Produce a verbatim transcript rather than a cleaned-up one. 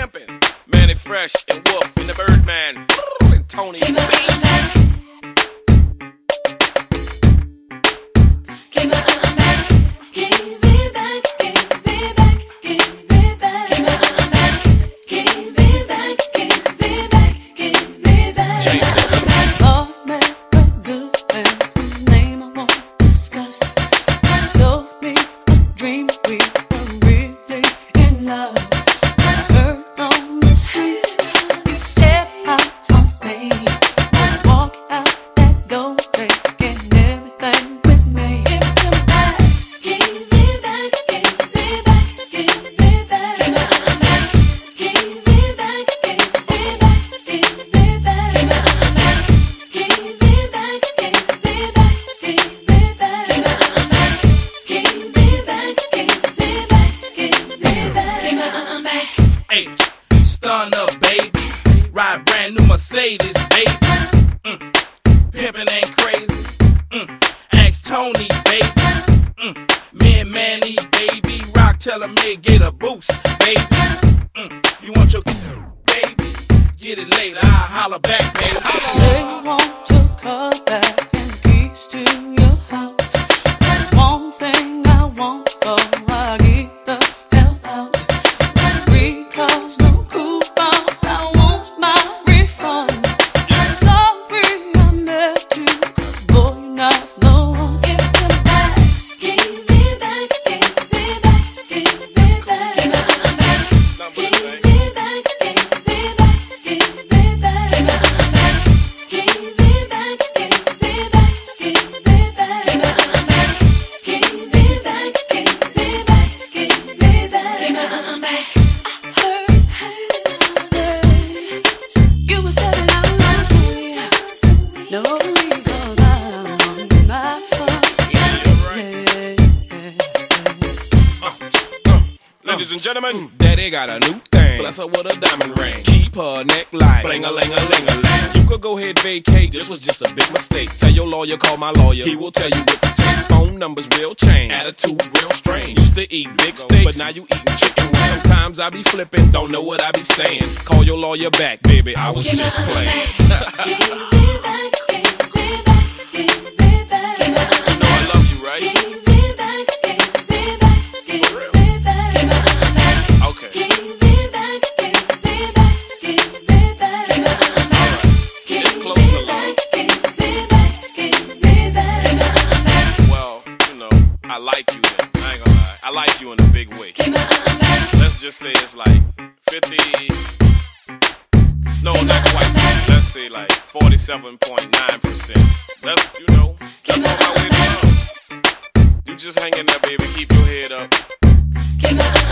pimpin'. Manny Fresh and Wolf and the Birdman and Tony B. Stun up, baby. Ride brand new Mercedes, baby. Mm. Pimpin' ain't crazy. Mm. Ask Tony, baby. Mm. Me and Manny, baby. Rock, tell him they get a boost, baby. Mm. You want your baby? Get it later, I'll holler back, baby. Say you want your car back and keys to your house. There's one thing I want, so I get the hell out. Three calls, no coupons, I want my refund. Sorry I met you, cause boy you're not no one. Give it to me back, give me back, give me back, give me back. Give me back, give me back, give me back, give me back. Give me back, give me back, give me back. Give me back, give me back, give me back. You were stepping out on me. No reasons I'm not fun. Ladies and gentlemen, Daddy got a new thing. Bless her with a diamond ring. Keep her neck light. Bling a ling a ling a ling. You could go ahead vacate. This was just a big mistake. Tell your lawyer, call my lawyer. He will tell you what to take. Phone numbers real change. Attitude real strange. Used to eat big steaks, but now you eating chicken wings. Sometimes I be flipping, don't know what I be saying. Call your lawyer back, baby. I was just playing. You know I love you, right? I like you then. I ain't gonna lie. I like you in a big way. Let's just say it's like fifty. No, not quite. Let's say like forty-seven point nine percent. That's, you know, that's all my way to love. You just hang in there, baby. Keep your head up.